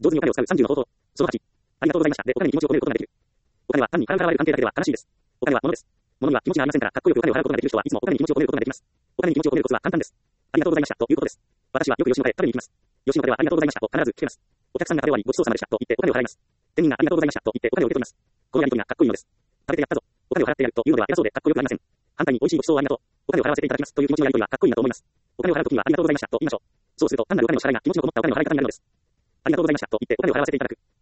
上手にお金を使う30の方法。その8。ありがとうございました。で、お金に気持ちを込めることができる。お金は単に払われる関係だけでは悲しいです。お金は物です。物には気持ちがありませんから、かっこよくお金を払うことができる人はいつもお金に気持ちを込めることができます。お金に気持ちを込めるコツは簡単です。ありがとうございましたということです。私はよく吉野家へ食べに行きます。吉野家ではありがとうございましたと必ず聞けます。お客さんが食べ終わりごちそうさまでしたと言ってお金を払います。店員がありがとうございましたと言ってお金を受け取ります。このやりとりがかっこいいのです。食べてやったぞ。お金を払ってやるというのでは偉そうでかっこよくありません。反対に美味しいごちそうをありがとう。お金を払わせていただきますという気持ちのやりとりはかっこいいなと思います。お金を払うときにはありがとうございましたと言いましょう。そうすると単なるお金の支払いが気持ちのこもったお金の払い方になるのです。ありがとうございましたと言ってお金を払わせていただく。